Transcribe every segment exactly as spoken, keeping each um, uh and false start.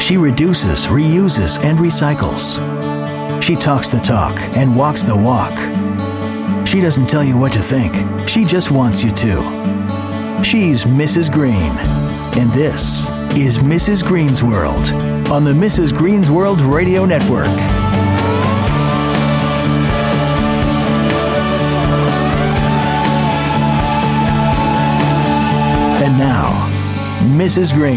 She reduces, reuses, and recycles. She talks the talk and walks the walk. She doesn't tell you what to think. She just wants you to. She's Missus Green. And this is Missus Green's World on the Missus Green's World Radio Network. And now, Missus Green.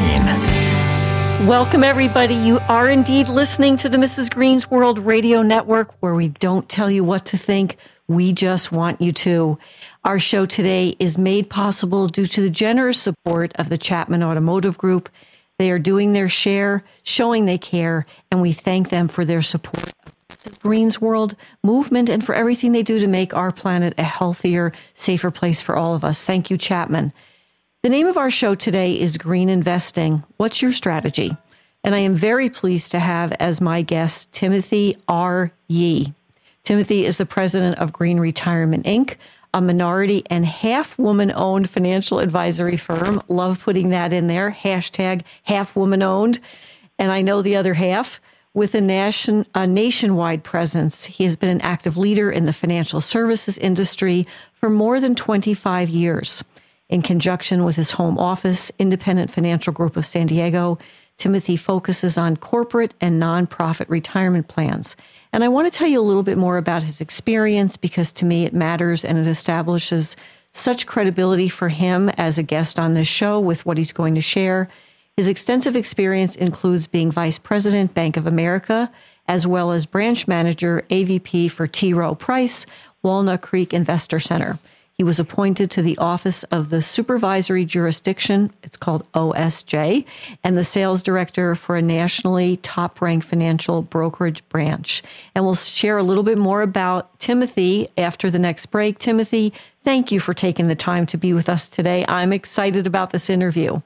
Welcome, everybody. You are indeed listening to the Missus Green's World Radio Network, where we don't tell you what to think. We just want you to. Our show today is made possible due to the generous support of the Chapman Automotive Group. They are doing their share, showing they care, and we thank them for their support of Missus Green's World movement and for everything they do to make our planet a healthier, safer place for all of us. Thank you, Chapman. The name of our show today is Green Investing. What's your strategy? And I am very pleased to have as my guest Timothy R. Yee. Timothy is the president of Green Retirement, Incorporated, a minority and half woman-owned financial advisory firm. Love putting that in there. Hashtag half woman-owned. And I know the other half. With a, nation, a nationwide presence, he has been an active leader in the financial services industry for more than twenty-five years. In conjunction with his home office, Independent Financial Group of San Diego, Timothy focuses on corporate and nonprofit retirement plans. And I want to tell you a little bit more about his experience because to me it matters and it establishes such credibility for him as a guest on this show with what he's going to share. His extensive experience includes being Vice President, Bank of America, as well as Branch Manager, A V P for T. Rowe Price, Walnut Creek Investor Center. He was appointed to the Office of the Supervisory Jurisdiction, it's called O S J, and the Sales Director for a nationally top-ranked financial brokerage branch. And we'll share a little bit more about Timothy after the next break. Timothy, thank you for taking the time to be with us today. I'm excited about this interview.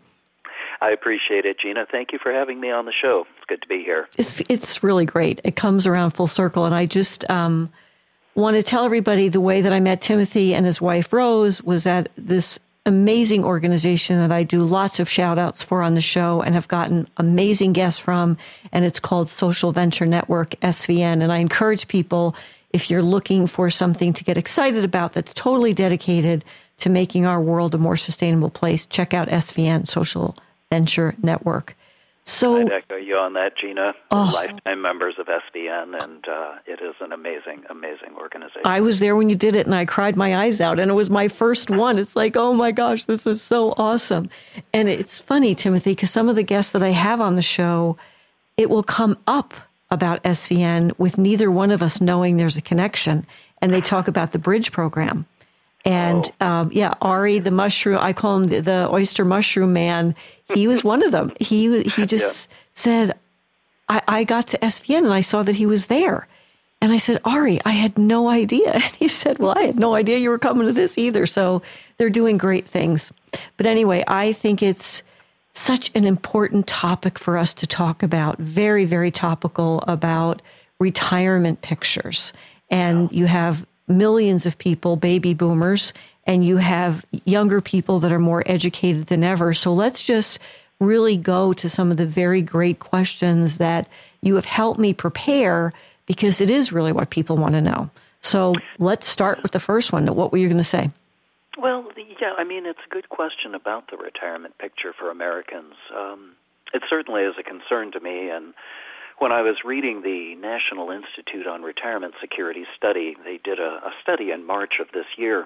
I appreciate it, Gina. Thank you for having me on the show. It's good to be here. It's it's really great. It comes around full circle, and I just... Um, want to tell everybody the way that I met Timothy and his wife Rose was at this amazing organization that I do lots of shout outs for on the show and have gotten amazing guests from, and it's called Social Venture Network, S V N. And I encourage people, if you're looking for something to get excited about that's totally dedicated to making our world a more sustainable place, check out S V N, Social Venture Network. So, I'd echo you on that, Gina. We're oh, lifetime members of S V N, and uh, it is an amazing, amazing organization. I was there when you did it, and I cried my eyes out, and it was my first one. It's like, oh my gosh, this is so awesome. And it's funny, Timothy, because some of the guests that I have on the show, it will come up about S V N with neither one of us knowing there's a connection, and they talk about the Bridge program. And, oh. um, yeah, Ari, the mushroom, I call him the, the oyster mushroom man. He was one of them. He he just yeah. said, I, I got to S V N and I saw that he was there. And I said, Ari, I had no idea. And he said, well, I had no idea you were coming to this either. So they're doing great things. But anyway, I think it's such an important topic for us to talk about. Very, very topical about retirement pictures. And you have millions of people, baby boomers, and you have younger people that are more educated than ever. So let's just really go to some of the very great questions that you have helped me prepare because it is really what people want to know. So let's start with the first one. What were you going to say? Well, yeah, I mean, it's a good question about the retirement picture for Americans. Um, it certainly is a concern to me, and when I was reading the National Institute on Retirement Security study, they did a, a study in March of this year.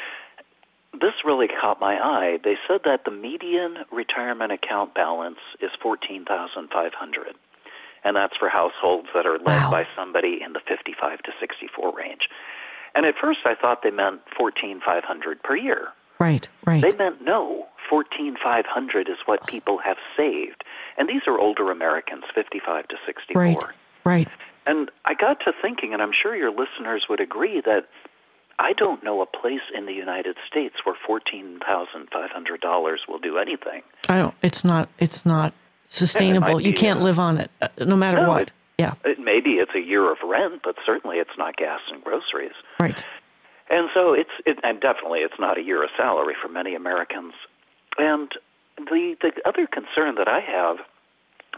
This really caught my eye. They said that the median retirement account balance is fourteen thousand five hundred dollars, and that's for households that are led wow. by somebody in the fifty-five to sixty-four range. And at first I thought they meant fourteen thousand five hundred dollars per year. Right, right. They meant no, fourteen thousand five hundred dollars is what people have saved. And these are older Americans, fifty-five to sixty-four. Right, right. And I got to thinking, and I'm sure your listeners would agree, that I don't know a place in the United States where fourteen thousand five hundred dollars will do anything. I don't, it's not, it's not sustainable. Yeah, you can't be, live on it, uh, no matter no, what. It, yeah. It, maybe it's a year of rent, but certainly it's not gas and groceries. Right. And so it's, it, and definitely it's not a year of salary for many Americans. And the the other concern that I have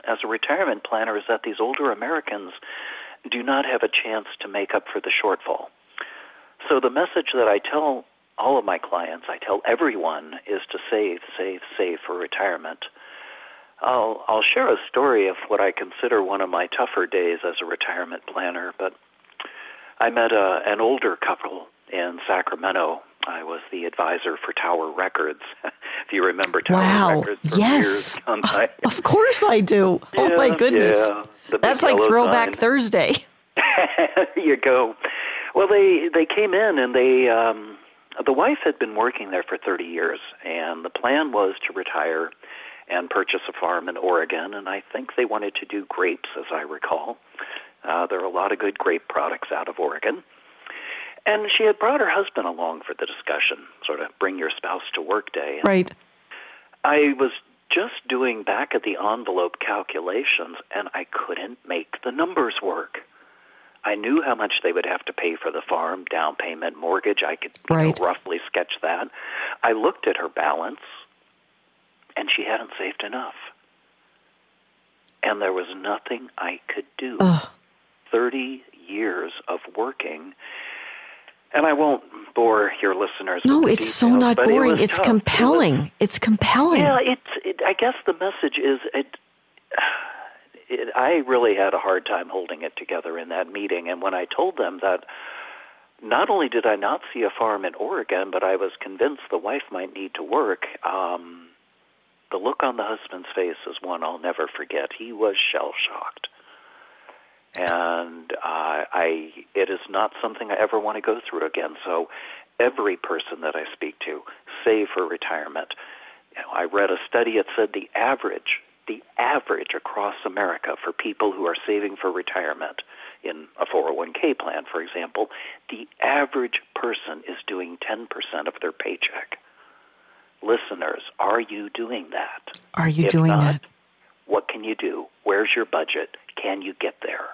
as a retirement planner is that these older Americans do not have a chance to make up for the shortfall. So the message that I tell all of my clients, I tell everyone, is to save, save, save for retirement. I'll, I'll share a story of what I consider one of my tougher days as a retirement planner, but I met a, an older couple in Sacramento. I was the advisor for Tower Records. If you remember Tower wow. Records from yes. years gone by. Of course I do. Yeah, oh, my goodness. Yeah, That's like Throwback sign. Thursday. There you go. Well, they, they came in, and they um, the wife had been working there for thirty years, and the plan was to retire and purchase a farm in Oregon, and I think they wanted to do grapes, as I recall. Uh, there are a lot of good grape products out of Oregon. And she had brought her husband along for the discussion, sort of bring your spouse to work day. And right. I was just doing back-of-the-envelope calculations, and I couldn't make the numbers work. I knew how much they would have to pay for the farm, down payment, mortgage. I could right. you know, roughly sketch that. I looked at her balance, and she hadn't saved enough. And there was nothing I could do. Ugh. thirty years of working. And I won't bore your listeners no, with the it's details, so not boring. It it's tough. compelling. It was, it's compelling. Yeah, it's. It, I guess the message is it, it. I really had a hard time holding it together in that meeting. And when I told them that not only did I not see a farm in Oregon, but I was convinced the wife might need to work, um, the look on the husband's face is one I'll never forget. He was shell-shocked. And uh, I, it is not something I ever want to go through again. So every person that I speak to, save for retirement. You know, I read a study that said the average, the average across America for people who are saving for retirement in a four oh one k plan, for example, the average person is doing ten percent of their paycheck. Listeners, are you doing that? Are you if doing not, that? What can you do? Where's your budget? Can you get there?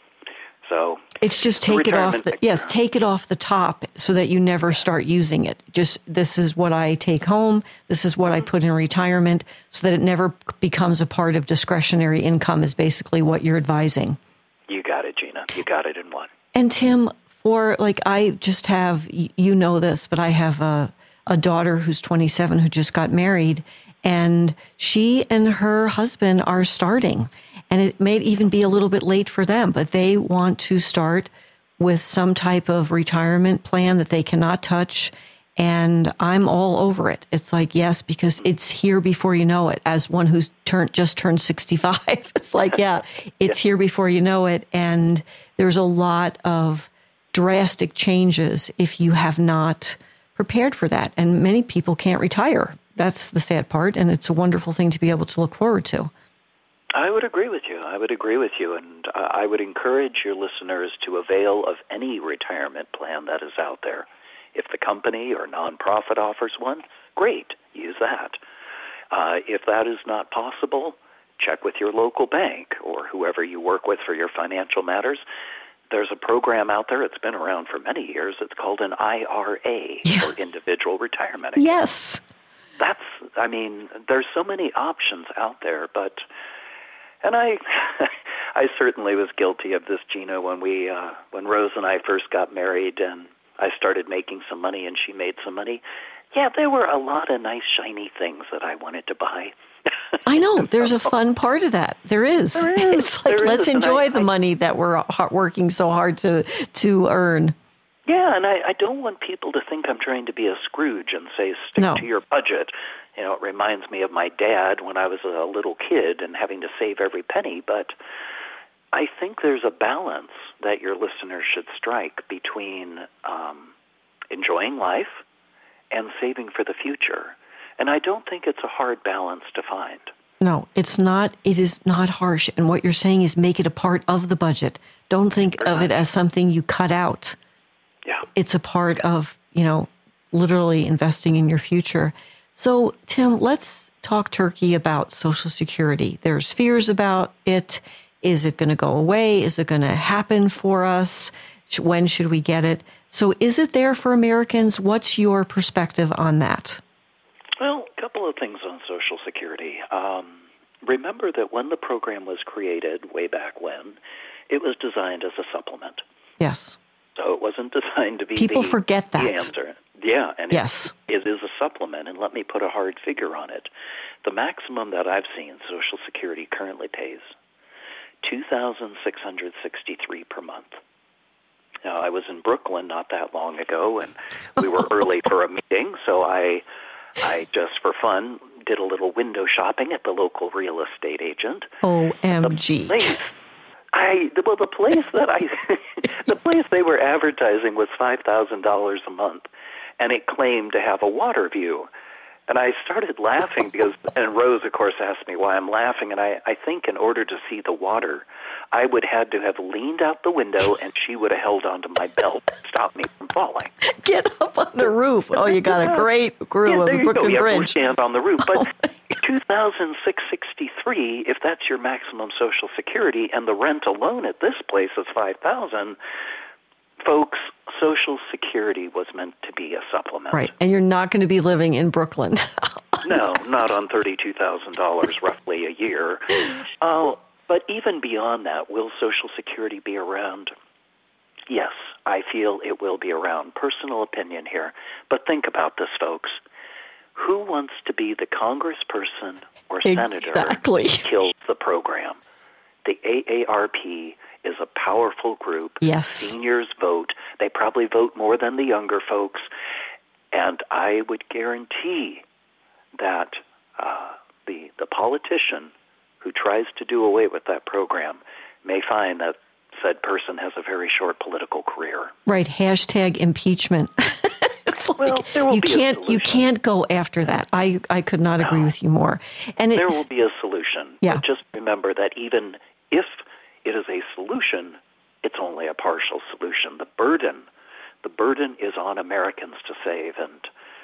So it's just take it off the picture. yes, take it off the top so that you never start using it. Just this is what I take home. This is what I put in retirement, so that it never becomes a part of discretionary income. Is basically what you're advising. You got it, Gina. You got it in one. And Tim, for like I just have you know this, but I have a a daughter who's twenty-seven who just got married, and she and her husband are starting. And it may even be a little bit late for them, but they want to start with some type of retirement plan that they cannot touch. And I'm all over it. It's like, yes, because it's here before you know it. As one who's turned just turned sixty-five, it's like, yeah, it's here before you know it. And there's a lot of drastic changes if you have not prepared for that. And many people can't retire. That's the sad part. And it's a wonderful thing to be able to look forward to. I would agree with you. I would agree with you. And uh, I would encourage your listeners to avail of any retirement plan that is out there. If the company or nonprofit offers one, great, use that. Uh, if that is not possible, check with your local bank or whoever you work with for your financial matters. There's a program out there, it's been around for many years, it's called an I R A, yeah. or Individual Retirement Account. Yes. That's, I mean, there's so many options out there, but... And I, I certainly was guilty of this, Gina, when we, uh, when Rose and I first got married, and I started making some money, and she made some money. Yeah, there were a lot of nice, shiny things that I wanted to buy. I know. There's a fun part of that. There is. There is. It's like, there let's is. enjoy I, the I, money that we're working so hard to to earn. Yeah, and I, I don't want people to think I'm trying to be a Scrooge and say, stick no. to your budget. You know, it reminds me of my dad when I was a little kid and having to save every penny, but I think there's a balance that your listeners should strike between um, enjoying life and saving for the future. And I don't think it's a hard balance to find. No, it's not. It is not harsh. And what you're saying is make it a part of the budget. Don't think Very of nice. It as something you cut out. Yeah. It's a part of, you know, literally investing in your future. So, Tim, let's talk turkey about Social Security. There's fears about it. Is it going to go away? Is it going to happen for us? When should we get it? So is it there for Americans? What's your perspective on that? Well, a couple of things on Social Security. Um, remember that when the program was created way back when, it was designed as a supplement. Yes. So it wasn't designed to be People the, forget that. the answer. Yeah, and yes. it, it is a supplement, and let me put a hard figure on it. The maximum that I've seen Social Security currently pays, two thousand six hundred sixty-three dollars per month. Now, I was in Brooklyn not that long ago, and we were early for a meeting, so I, I just for fun, did a little window shopping at the local real estate agent. O M G. The place, I, well, the place that I, the place they were advertising was five thousand dollars a month, and it claimed to have a water view. And I started laughing because, and Rose, of course, asked me why I'm laughing, and I, I think in order to see the water, I would have to have leaned out the window, and she would have held onto my belt to stop me from falling. Get up on the roof. Oh, you got a great crew yeah, of the Brooklyn you Bridge. have to stand on the roof. But oh two thousand six hundred sixty-three dollars, if that's your maximum Social Security, and the rent alone at this place is five thousand dollars, folks, Social Security was meant to be a supplement. Right, and you're not going to be living in Brooklyn. No, not on thirty-two thousand dollars roughly a year. Uh, but even beyond that, will Social Security be around? Yes, I feel it will be around. Personal opinion here. But think about this, folks. Who wants to be the congressperson or senator exactly. who kills the program? The A A R P is a powerful group. Yes. Seniors vote. They probably vote more than the younger folks. And I would guarantee that uh, the the politician who tries to do away with that program may find that said person has a very short political career. Right. Hashtag impeachment. It's like, well, there will you be can't a solution. you can't go after that. I I could not agree no. with you more. And there it's, will be a solution. Yeah. But just remember that even if it is a solution, it's only a partial solution. The burden, the burden is on Americans to save. And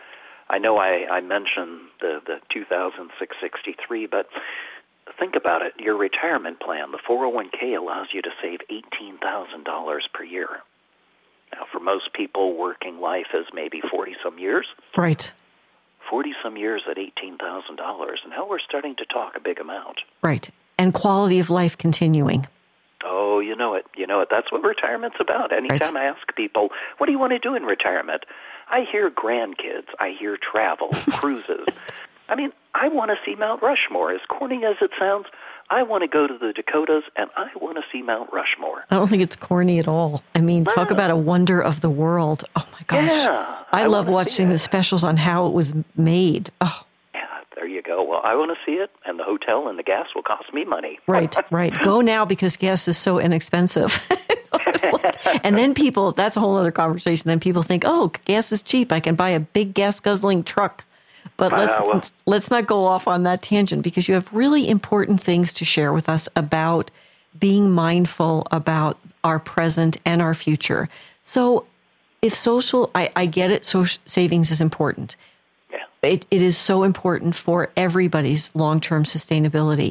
I know I, I mentioned the, the two thousand six hundred sixty-three, but think about it. Your retirement plan, the four oh one k allows you to save eighteen thousand dollars per year. Now, for most people, working life is maybe forty-some years. right. forty-some years at eighteen thousand dollars, and now we're starting to talk a big amount. Right. And quality of life continuing. Oh, you know it. You know it. That's what retirement's about. Anytime Right. I ask people, what do you want to do in retirement? I hear grandkids. I hear travel, cruises. I mean, I want to see Mount Rushmore. As corny as it sounds, I want to go to the Dakotas, and I want to see Mount Rushmore. I don't think it's corny at all. I mean, No. talk about a wonder of the world. Oh, my gosh. Yeah, I, I love wanna see watching it. the specials on how it was made. Oh, Yeah, there you go. Well, I want to see it, and the hotel and the gas will cost me money. right, right. Go now because gas is so inexpensive. It's like- and then people, that's a whole other conversation. Then people think, oh, gas is cheap. I can buy a big gas guzzling truck. But let's Uh, well- let's not go off on that tangent because you have really important things to share with us about being mindful about our present and our future. So if social, I, I get it, social savings is important. Yeah. It, it is so important for everybody's long-term sustainability.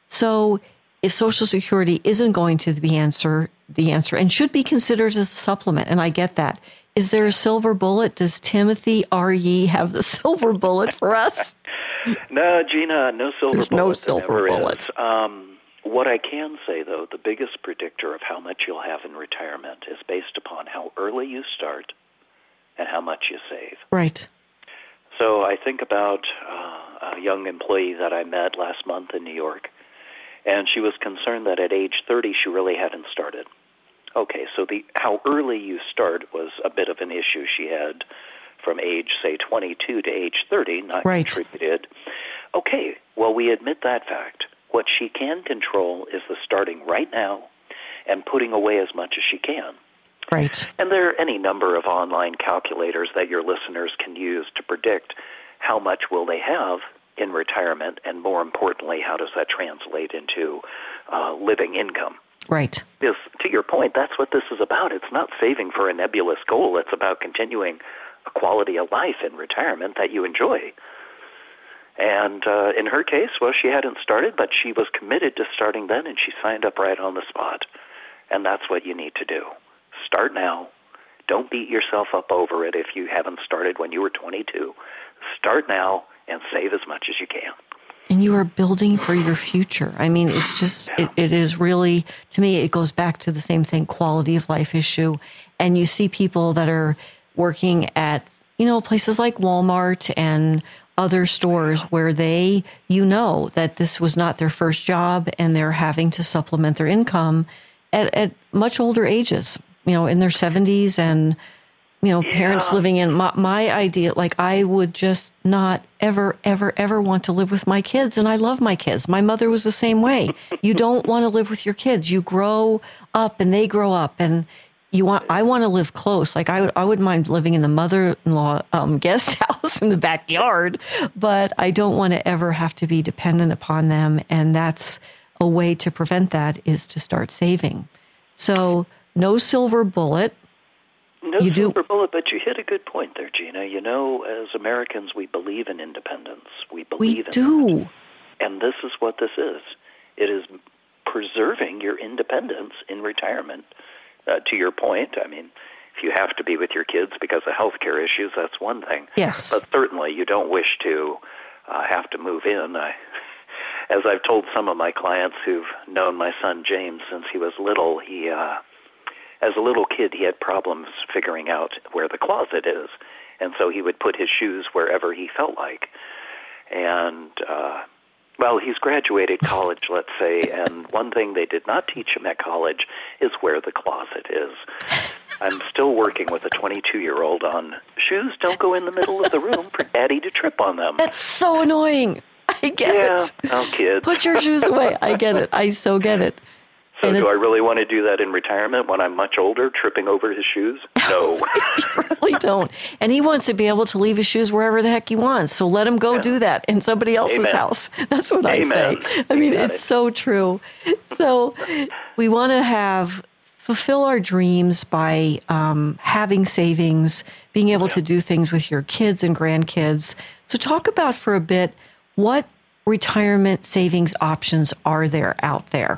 So if Social Security isn't going to be answer, the answer and should be considered as a supplement, and I get that, is there a silver bullet? Does Timothy R. Yee have the silver bullet for us? No, Gina, no silver There's bullet. no There silver never bullet. is. Um, what I can say, though, the biggest predictor of how much you'll have in retirement is based upon how early you start and how much you save. Right. So I think about uh, a young employee that I met last month in New York, and she was concerned that at age thirty she really hadn't started. Okay, so the how early you start was a bit of an issue. She had from age, say, twenty-two to age thirty, not Right. contributed. Okay, well, we admit that fact. What she can control is the starting right now and putting away as much as she can. Right. And there are any number of online calculators that your listeners can use to predict how much will they have in retirement, and more importantly, how does that translate into uh, living income? Right. Because, to your point, that's what this is about. It's not saving for a nebulous goal. It's about continuing a quality of life in retirement that you enjoy. And uh, in her case, well, she hadn't started, but she was committed to starting then, and she signed up right on the spot. And that's what you need to do. Start now. Don't beat yourself up over it if you haven't started when you were twenty-two. Start now and save as much as you can. and you are building for your future. I mean, it's just, it, it is really, to me, it goes back to the same thing, quality of life issue. And you see people that are working at, you know, places like Walmart and other stores where they, you know, that this was not their first job and they're having to supplement their income at, at much older ages, you know, in their seventies and, you know, yeah. parents living in my, my idea. Like, I would just not ever, ever, ever want to live with my kids. And I love my kids. My mother was the same way. You don't want to live with your kids. You grow up and they grow up, and you want, I want to live close. Like, I would, I wouldn't mind living in the mother-in-law um, guest house in the backyard, but I don't want to ever have to be dependent upon them. And that's a way to prevent that, is to start saving. So no silver bullet. No you silver do. bullet, but you hit a good point there, Gina. You know, as Americans, we believe in independence. We believe we in do. that. And this is what this is. It is preserving your independence in retirement. Uh, to your point, I mean, if you have to be with your kids because of health care issues, that's one thing. Yes. But certainly you don't wish to uh, have to move in. I, as I've told some of my clients who've known my son James since he was little, he... Uh, As a little kid, he had problems figuring out where the closet is, and so he would put his shoes wherever he felt like. And, uh, well, he's graduated college, let's say, and one thing they did not teach him at college is where the closet is. I'm still working with a twenty-two-year-old on shoes don't go in the middle of the room for Daddy to trip on them. That's so annoying. I get yeah. it. Oh, kids. Put your shoes away. I get it. I so get it. So and do I really want to do that in retirement when I'm much older, tripping over his shoes? No. You really don't. And he wants to be able to leave his shoes wherever the heck he wants. So let him go yeah. do that in somebody else's Amen. house. That's what Amen. I say. I mean, it's it. so true. So we want to have, fulfill our dreams by um, having savings, being able yeah. to do things with your kids and grandkids. So talk about for a bit, what retirement savings options are there out there?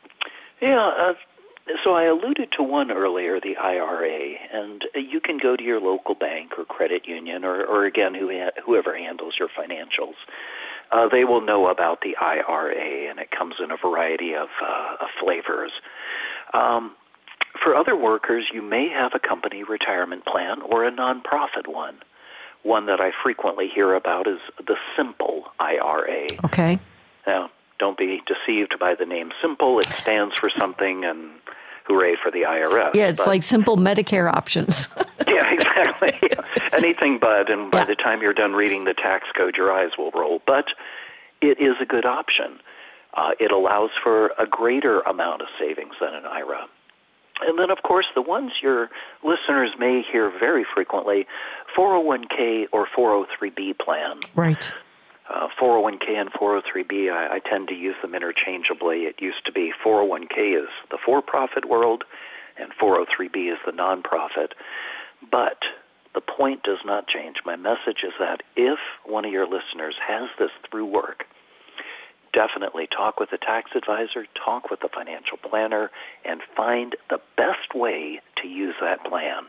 Yeah, uh, so I alluded to one earlier, the I R A, and you can go to your local bank or credit union or, or again, who ha- whoever handles your financials. Uh, they will know about the I R A, and it comes in a variety of, uh, of flavors. Um, for other workers, you may have a company retirement plan or a nonprofit one. One that I frequently hear about is the Simple I R A. Okay. Now, don't be deceived by the name Simple. It stands for something, and hooray for the I R S. Yeah, it's but, like simple Medicare options. yeah, exactly. Anything but, and by yeah. the time you're done reading the tax code, your eyes will roll. But it is a good option. Uh, it allows for a greater amount of savings than an I R A. And then, of course, the ones your listeners may hear very frequently, four oh one k or four oh three b plan. Right. Uh, four oh one k and four oh three b, I, I tend to use them interchangeably. It used to be four oh one k is the for-profit world, and four oh three b is the nonprofit. But the point does not change. My message is that if one of your listeners has this through work, definitely talk with a tax advisor, talk with a financial planner, and find the best way to use that plan.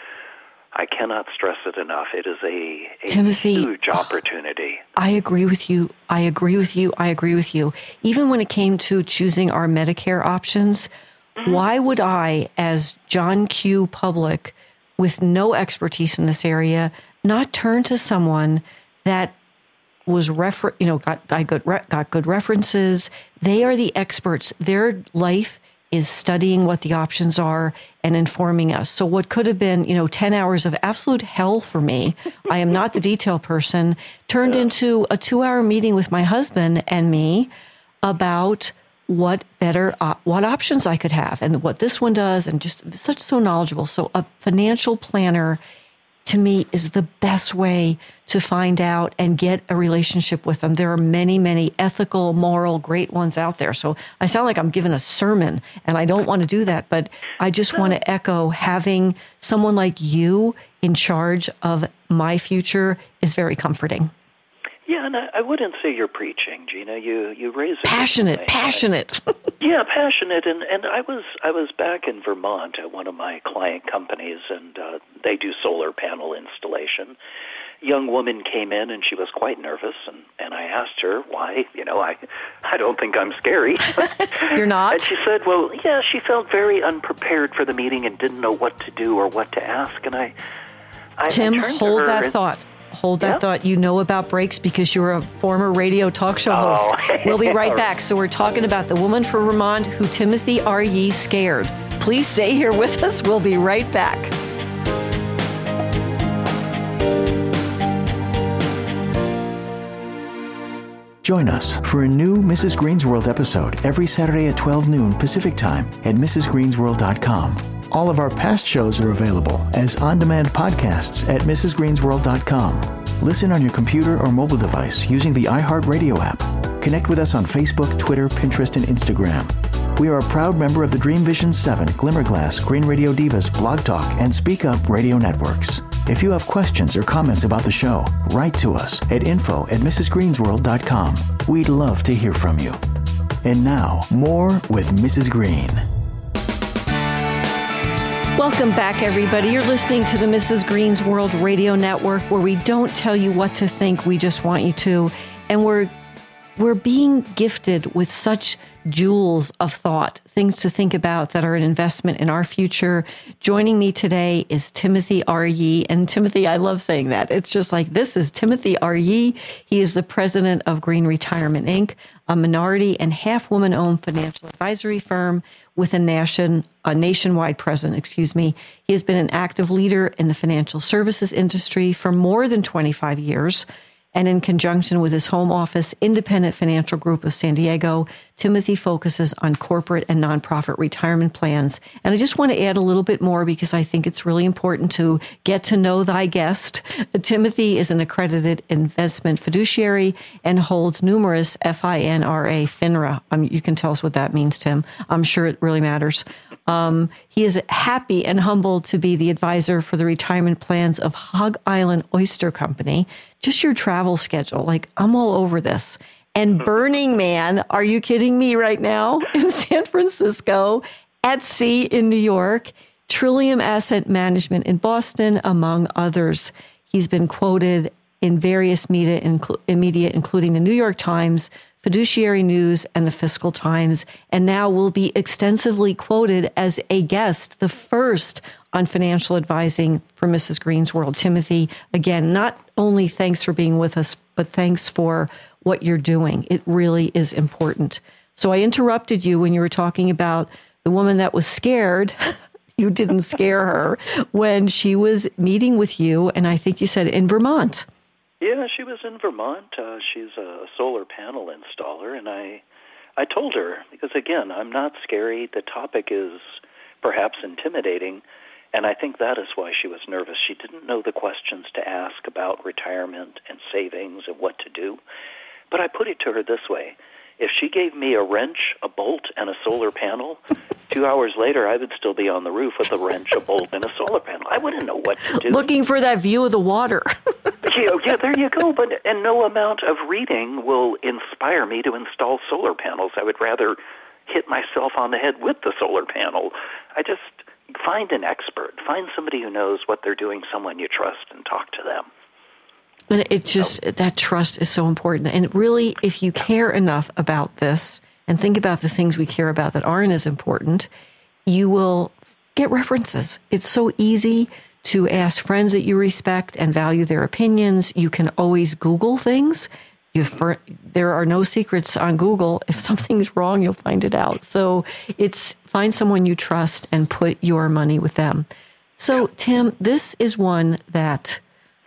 I cannot stress it enough. It is a, a Timothy, huge opportunity. I agree with you. I agree with you. I agree with you. Even when it came to choosing our Medicare options, mm-hmm. why would I, as John Q. Public, with no expertise in this area, not turn to someone that was refer, you know, got got good got good references? They are the experts. Their life is studying what the options are and informing us. So what could have been, you know, ten hours of absolute hell for me, I am not the detail person, turned yeah. into a two-hour meeting with my husband and me about what better, uh, what options I could have and what this one does, and just such so knowledgeable. So a financial planner, to me, is the best way to find out and get a relationship with them. There are many, many ethical, moral, great ones out there. So I sound like I'm giving a sermon, and I don't want to do that, but I just want to echo having someone like you in charge of my future is very comforting. Yeah, and I, I wouldn't say you're preaching, Gina. You you raise a passionate, passionate. I, yeah, passionate. And, and I was I was back in Vermont at one of my client companies, and uh, they do solar panel installation. young woman came in, and she was quite nervous, and, and I asked her why. You know, I I don't think I'm scary. You're not? And she said, well, yeah, she felt very unprepared for the meeting and didn't know what to do or what to ask. And I, I Tim, I hold that and, thought. Hold that yeah? thought. You know about breaks because you're a former radio talk show Oh. host. We'll be right back. So we're talking about the woman from Vermont who Timothy R. Yee scared. Please stay here with us. We'll be right back. Join us for a new Missus Green's World episode every Saturday at twelve noon Pacific Time at Mrs Greens World dot com. All of our past shows are available as on-demand podcasts at Mrs Greens World dot com. Listen on your computer or mobile device using the iHeartRadio app. Connect with us on Facebook, Twitter, Pinterest, and Instagram. We are a proud member of the Dream Vision seven, Glimmerglass, Green Radio Divas, Blog Talk, and Speak Up radio networks. If you have questions or comments about the show, write to us at info at Mrs Greens World dot com. We'd love to hear from you. And now, more with Missus Green. Welcome back, everybody. You're listening to the Missus Green's World Radio Network, where we don't tell you what to think, we just want you to. And we're we're being gifted with such jewels of thought, things to think about that are an investment in our future. Joining me today is Timothy R. Yee. And Timothy, I love saying that. It's just like, this is Timothy R. Yee. He is the president of Green Retirement, Incorporated, a minority and half woman-owned financial advisory firm with a nation, a nationwide presence, excuse me. He has been an active leader in the financial services industry for more than twenty-five years. And in conjunction with his home office, Independent Financial Group of San Diego, Timothy focuses on corporate and nonprofit retirement plans. And I just want to add a little bit more because I think it's really important to get to know thy guest. Timothy is an accredited investment fiduciary and holds numerous FINRA, FINRA. I mean, you can tell us what that means, Tim. I'm sure it really matters. Um, he is happy and humbled to be the advisor for the retirement plans of Hog Island Oyster Company. Just your travel schedule. Like, I'm all over this. And Burning Man, are you kidding me right now? In San Francisco, at sea in New York, Trillium Asset Management in Boston, among others. He's been quoted in various media, inclu- media, including the New York Times, Fiduciary News, and the Fiscal Times, and now will be extensively quoted as a guest, the first on financial advising for Missus Green's World. Timothy, again, not only thanks for being with us, but thanks for what you're doing. It really is important. So I interrupted you when you were talking about the woman that was scared. You didn't scare her when she was meeting with you, and I think you said in Vermont. Yeah, she was in Vermont. Uh, she's a solar panel installer, and I, I told her, because again, I'm not scary. The topic is perhaps intimidating, and I think that is why she was nervous. She didn't know the questions to ask about retirement and savings and what to do. But I put it to her this way. If she gave me a wrench, a bolt, and a solar panel, two hours later, I would still be on the roof with a wrench, a bolt, and a solar panel. I wouldn't know what to do. Looking for that view of the water. yeah, yeah, there you go. But and no amount of reading will inspire me to install solar panels. I would rather hit myself on the head with the solar panel. I just find an expert. Find somebody who knows what they're doing, someone you trust, and talk to them. And it just, that trust is so important. And really, if you care enough about this and think about the things we care about that aren't as important, you will get references. It's so easy to ask friends that you respect and value their opinions. You can always Google things. You've, there are no secrets on Google. If something's wrong, you'll find it out. So it's find someone you trust and put your money with them. So, Tim, this is one that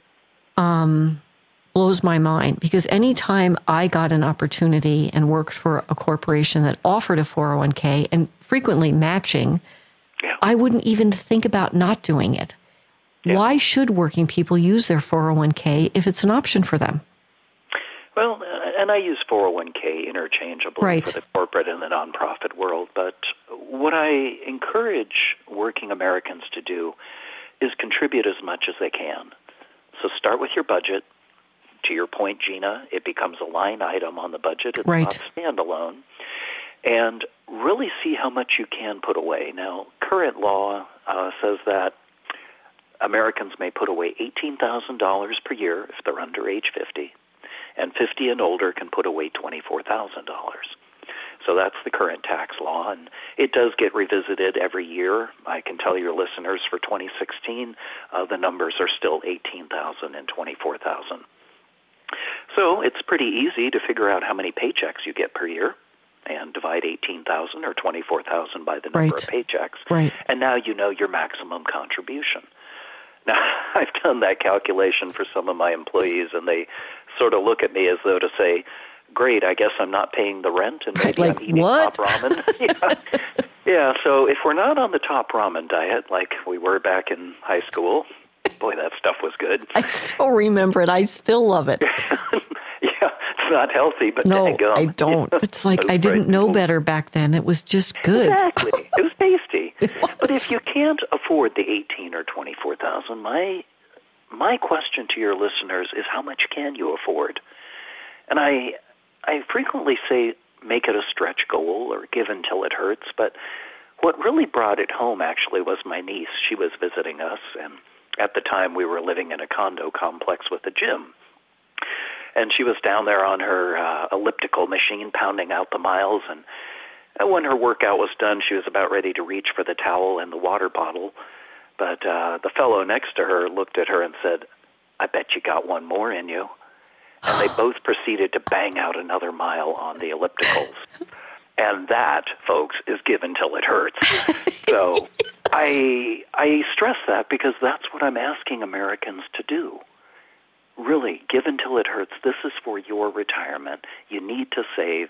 um, blows my mind, because anytime I got an opportunity and worked for a corporation that offered a four oh one k and frequently matching, yeah. I wouldn't even think about not doing it. Yeah. Why should working people use their four oh one k if it's an option for them? Well, and I use four oh one k interchangeably right. for the corporate and the nonprofit world, but what I encourage working Americans to do is contribute as much as they can. So start with your budget. To your point, Gina, it becomes a line item on the budget. It's right. not standalone. And really see how much you can put away. Now, current law uh, says that Americans may put away eighteen thousand dollars per year if they're under age fifty, and fifty and older can put away twenty-four thousand dollars. So that's the current tax law, and it does get revisited every year. I can tell your listeners for twenty sixteen, uh, the numbers are still eighteen thousand and twenty-four thousand. So it's pretty easy to figure out how many paychecks you get per year and divide eighteen thousand or twenty-four thousand by the number right. of paychecks. Right. And now you know your maximum contribution. Now, I've done that calculation for some of my employees, and they sort of look at me as though to say, great, I guess I'm not paying the rent, and maybe like, I'm eating what? top ramen. yeah. yeah, so if we're not on the top ramen diet like we were back in high school, boy, that stuff was good. I so remember it. I still love it. yeah, it's not healthy, but no, dang I don't. Yeah. It's like I didn't know better back then. It was just good. Exactly. It was tasty. It was. But if you can't afford the eighteen or twenty-four thousand, my my question to your listeners is, how much can you afford? And I I frequently say make it a stretch goal or give until it hurts, but what really brought it home actually was my niece. She was visiting us, and at the time we were living in a condo complex with a gym. And she was down there on her uh, elliptical machine pounding out the miles, and And when her workout was done, she was about ready to reach for the towel and the water bottle. But uh, the fellow next to her looked at her and said, I bet you got one more in you. And they both proceeded to bang out another mile on the ellipticals. And that, folks, is give until it hurts. So I I stress that because that's what I'm asking Americans to do. Really, give until it hurts. This is for your retirement. You need to save.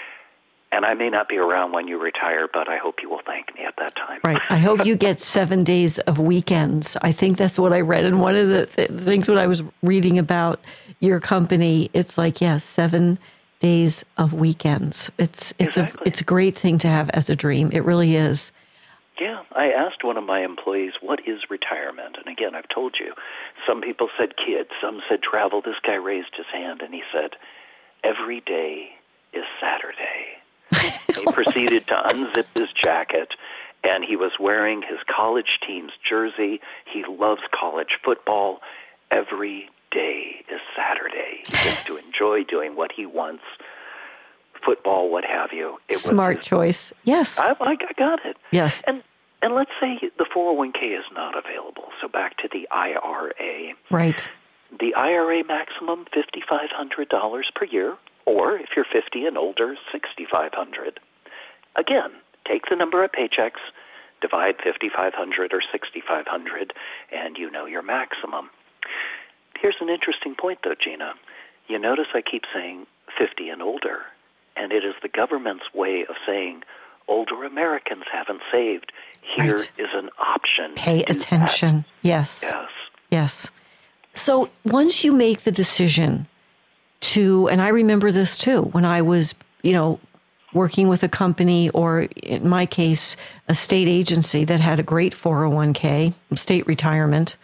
And I may not be around when you retire, but I hope you will thank me at that time. Right. I hope you get seven days of weekends. I think that's what I read. And one of the th- things when I was reading about your company, it's like, yeah, seven days of weekends. It's it's exactly. a it's a great thing to have as a dream. It really is. Yeah. I asked one of my employees, what is retirement? And again, I've told you, some people said kids, some said travel. This guy raised his hand and he said, every day is Saturday. He proceeded to unzip his jacket, and he was wearing his college team's jersey. He loves college football. Every day is Saturday. He gets to enjoy doing what he wants, football, what have you. It Smart was his, choice. Yes. I, I got it. Yes. And and let's say the four oh one k is not available. So back to the I R A. Right. The I R A maximum, five thousand five hundred dollars per year. Or, if you're fifty and older, six thousand five hundred dollars. Again, take the number of paychecks, divide five thousand five hundred dollars or six thousand five hundred dollars, and you know your maximum. Here's an interesting point, though, Gina. You notice I keep saying fifty and older, and it is the government's way of saying older Americans haven't saved. Here right. is an option. Pay attention. That. Yes. Yes. Yes. So once you make the decision to, and I remember this too, when I was, you know, working with a company, or in my case, a state agency that had a great four oh one k, state retirement,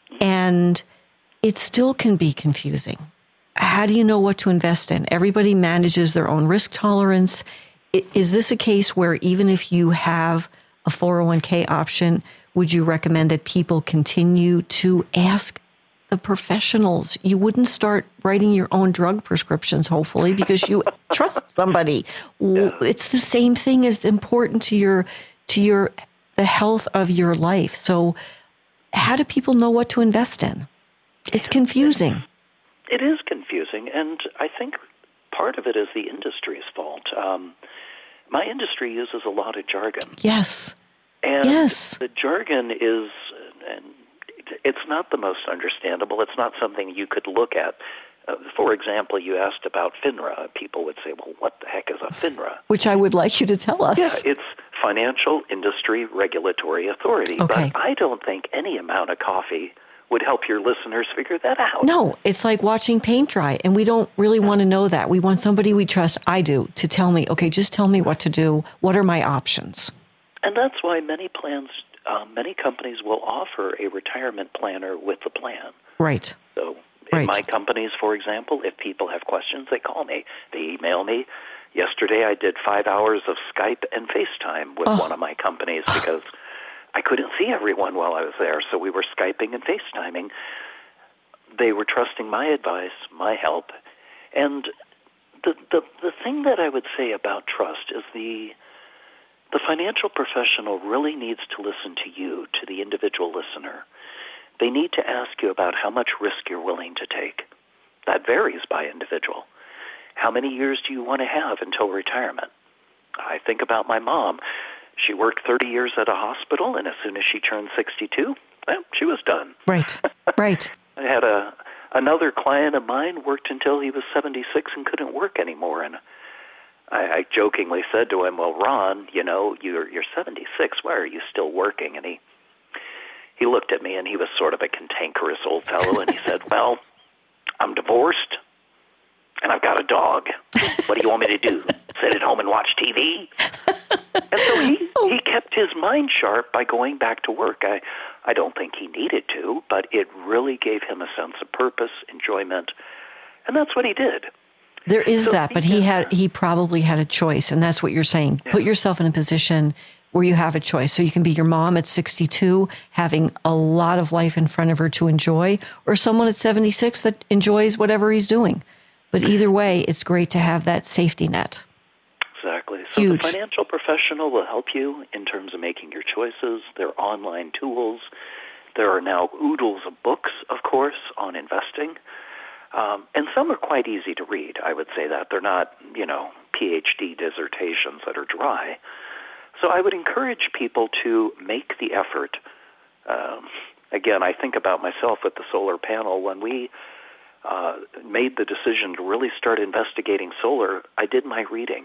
and it still can be confusing. How do you know what to invest in? Everybody manages their own risk tolerance. Is this a case where even if you have a four oh one k option, would you recommend that people continue to ask the professionals? You wouldn't start writing your own drug prescriptions, hopefully, because you trust somebody. It's the same thing. It's important to your, to your, the health of your life. So how do people know what to invest in? It's confusing. It is confusing, and I think part of it is the industry's fault. Um, my industry uses a lot of jargon. Yes. And yes. the jargon is, and it's not the most understandable. It's not something you could look at. Uh, for example, you asked about FINRA. People would say, well, what the heck is a FINRA? Which I would like you to tell us. Yeah, it's Financial Industry Regulatory Authority. Okay. But I don't think any amount of coffee would help your listeners figure that out. No, it's like watching paint dry, and we don't really want to know that. We want somebody we trust, I do, to tell me, okay, just tell me what to do. What are my options? And that's why many plans, um, many companies will offer a retirement planner with the plan. Right. So in right. my companies, for example, if people have questions, they call me. They email me. Yesterday I did five hours of Skype and FaceTime with oh. one of my companies because I couldn't see everyone while I was there, so we were Skyping and FaceTiming. They were trusting my advice, my help. And the, the, the thing that I would say about trust is the, the financial professional really needs to listen to you, to the individual listener. They need to ask you about how much risk you're willing to take. That varies by individual. How many years do you want to have until retirement? I think about my mom. She worked thirty years at a hospital, and as soon as she turned sixty-two, well, she was done. Right, right. I had a another client of mine worked until he was seventy-six and couldn't work anymore. And I, I jokingly said to him, well, Ron, you know, you're, you're seventy-six. Why are you still working? And he, he looked at me, and he was sort of a cantankerous old fellow, and he said, well, I'm divorced, and I've got a dog. What do you want me to do? Sit at home and watch T V? And so he, he kept his mind sharp by going back to work. I, I don't think he needed to, but it really gave him a sense of purpose, enjoyment, and that's what he did. There is so that, but he had he probably had a choice, and that's what you're saying. Yeah. Put yourself in a position where you have a choice. So you can be your mom at sixty-two, having a lot of life in front of her to enjoy, or someone at seventy-six that enjoys whatever he's doing. But either way, it's great to have that safety net. Exactly. So Huge. The financial professional will help you in terms of making your choices. There are online tools. There are now oodles of books, of course, on investing. Um, and some are quite easy to read, I would say that. They're not, you know, P H D dissertations that are dry. So I would encourage people to make the effort. Um, again, I think about myself with the solar panel. When we uh, made the decision to really start investigating solar, I did my reading.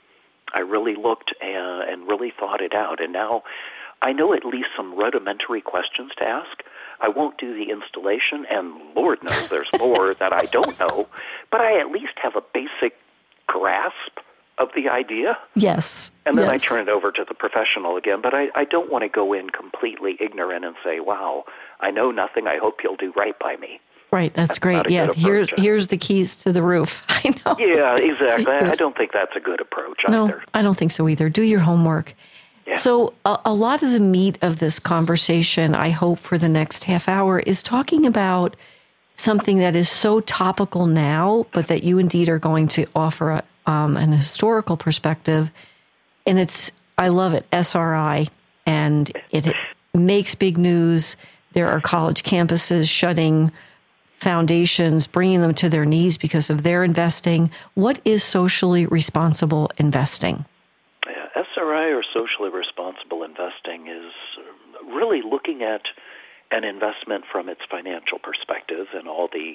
I really looked and, and really thought it out. And now I know at least some rudimentary questions to ask. I won't do the installation, and Lord knows there's more that I don't know, but I at least have a basic grasp of the idea. Yes. And then yes. I turn it over to the professional again, but I, I don't want to go in completely ignorant and say, wow, I know nothing, I hope you'll do right by me. Right, that's, that's great. Yeah, here's here's the keys to the roof. I know. Yeah, exactly. I don't think that's a good approach no, either. I don't think so either. Do your homework. Yeah. So a, a lot of the meat of this conversation, I hope for the next half hour, is talking about something that is so topical now, but that you indeed are going to offer a, um, an historical perspective. And it's, I love it, S R I, and it, it makes big news. There are college campuses shutting foundations, bringing them to their knees because of their investing. What is socially responsible investing? Yeah, S R I, or socially responsible investing, is really looking at an investment from its financial perspective and all the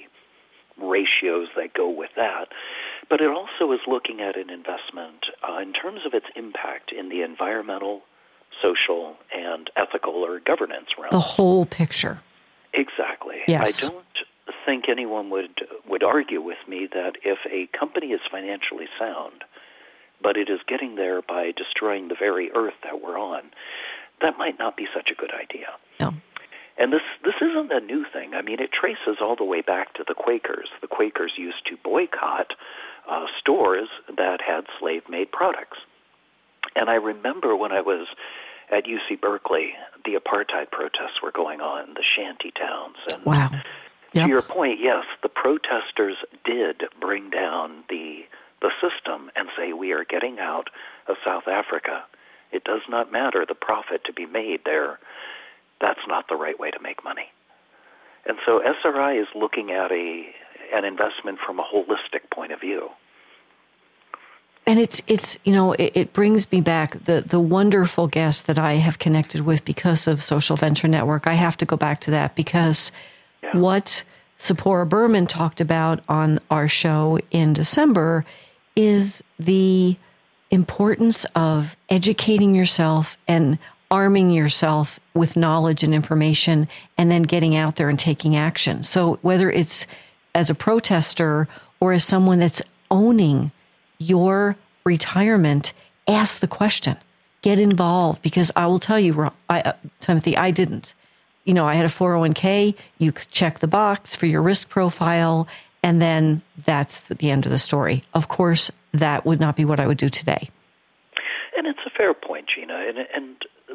ratios that go with that. But it also is looking at an investment uh, in terms of its impact in the environmental, social, and ethical or governance realm. The whole picture. Exactly. Yes. I don't think anyone would would argue with me that if a company is financially sound, but it is getting there by destroying the very earth that we're on, that might not be such a good idea. No. And this this isn't a new thing. I mean, it traces all the way back to the Quakers. The Quakers used to boycott uh, stores that had slave-made products. And I remember when I was at U C Berkeley, the apartheid protests were going on, the shanty towns. And wow. Yep. To your point, yes, the protesters did bring down the the system and say, we are getting out of South Africa. It does not matter the profit to be made there. That's not the right way to make money. And so S R I is looking at a an investment from a holistic point of view. And it's, it's you know, it, it brings me back, the, the wonderful guest that I have connected with because of Social Venture Network. I have to go back to that because yeah. what Sephora Berman talked about on our show in December is the importance of educating yourself and arming yourself with knowledge and information and then getting out there and taking action. So whether it's as a protester or as someone that's owning your retirement, ask the question, get involved, because I will tell you, I, uh, Timothy, I didn't. You know, I had a four oh one k, you could check the box for your risk profile, and then that's the end of the story. Of course, that would not be what I would do today. And it's a fair point, Gina. And, and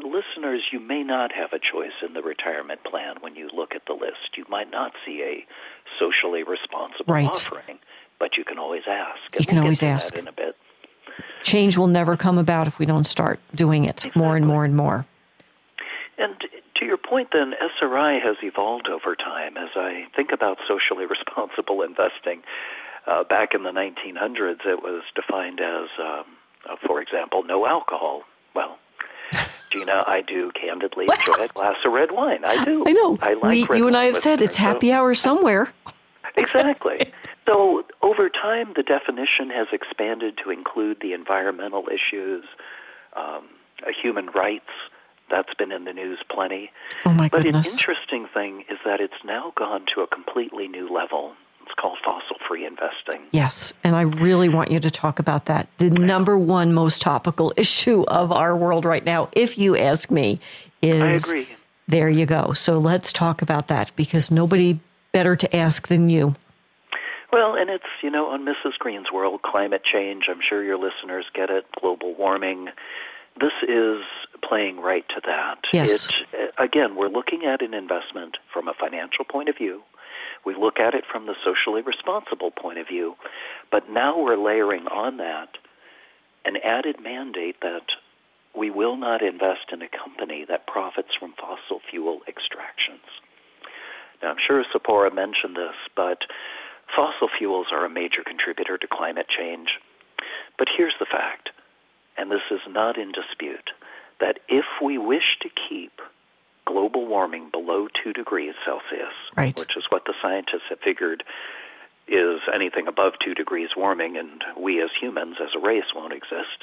listeners, you may not have a choice in the retirement plan when you look at the list. You might not see a socially responsible right. offering, but you can always ask. You can we'll always get to ask. That in a bit. Change will never come about if we don't start doing it exactly. more and more and more. And to your point, then, S R I has evolved over time. As I think about socially responsible investing, uh, back in the nineteen hundreds, it was defined as, um, uh, for example, no alcohol. Well, Gina, I do candidly enjoy a glass of red wine. I do. I know. I like we, red you and wine I have said it's happy hour somewhere. Exactly. So over time, the definition has expanded to include the environmental issues, um, uh, human rights. That's been in the news plenty. Oh, my but goodness. But an interesting thing is that it's now gone to a completely new level. It's called fossil-free investing. Yes, and I really want you to talk about that. The number one most topical issue of our world right now, if you ask me, is... I agree. There you go. So let's talk about that, because nobody better to ask than you. Well, and it's, you know, on Missus Green's World, climate change, I'm sure your listeners get it, global warming. This is playing right to that. Yes. It, again, we're looking at an investment from a financial point of view. We look at it from the socially responsible point of view. But now we're layering on that an added mandate that we will not invest in a company that profits from fossil fuel extractions. Now, I'm sure Sephora mentioned this, but fossil fuels are a major contributor to climate change. But here's the fact, and this is not in dispute, that if we wish to keep global warming below two degrees Celsius, right. which is what the scientists have figured is anything above two degrees warming, and we as humans, as a race, won't exist,